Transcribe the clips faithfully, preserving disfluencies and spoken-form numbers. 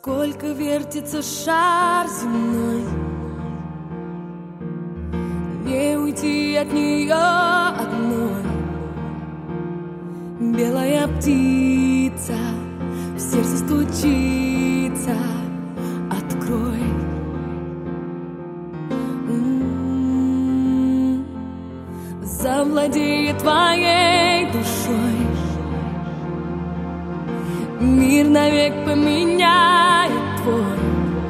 Сколько вертится шар земной, не уйти от нее одной. Белая птица в сердце стучится, открой. М-м-м. Завладеет твоей душой, мир навек поменяет твой.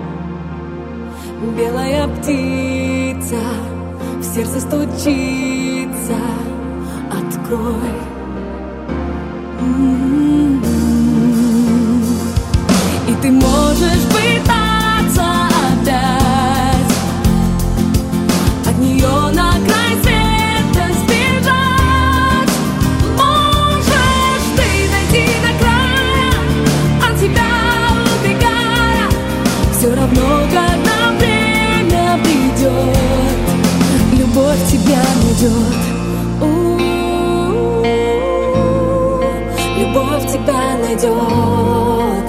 Белая птица в сердце стучится, открой. М-м-м. И ты можешь пытаться опять от нее на край света сбежать. Можешь ты дойти до края, от тебя убегая. Все равно, когда время придет, любовь тебя найдет. Любовь тебя найдет.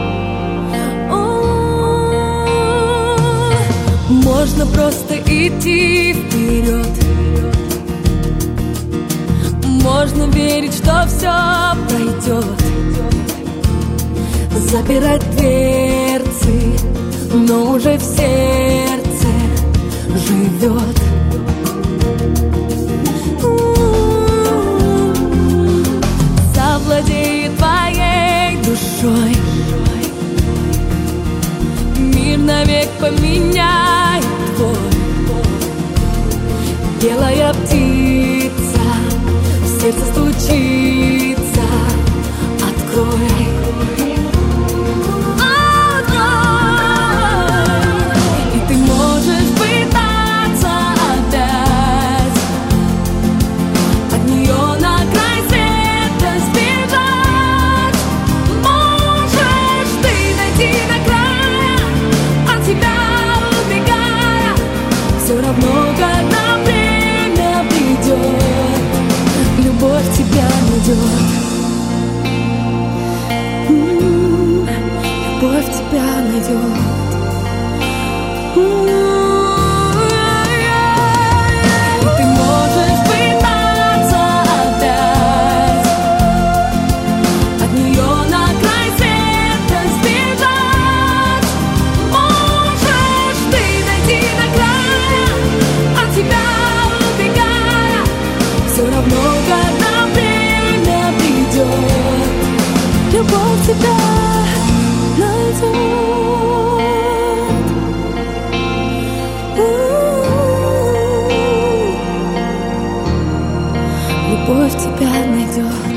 Можно просто идти вперед, можно верить, что все пройдет, запирать дверцы, но уже в сердце живет. Завладеет твоей душой, мир навек поменяет твой. Белая птица в сердце стучится, открой. Открой. И ты можешь пытаться опять от нее на край света сбежать. Можешь ты дойти до края, от тебя убегая. Все равно, когда время придет, любовь тебя найдет. М-м-м, любовь тебя найдет. И ты можешь пытаться опять от нее на край света сбежать. Можешь ты дойти до края, от тебя убегая. Все равно, когда время придет, любовь тебя найдет. Любовь тебя найдет.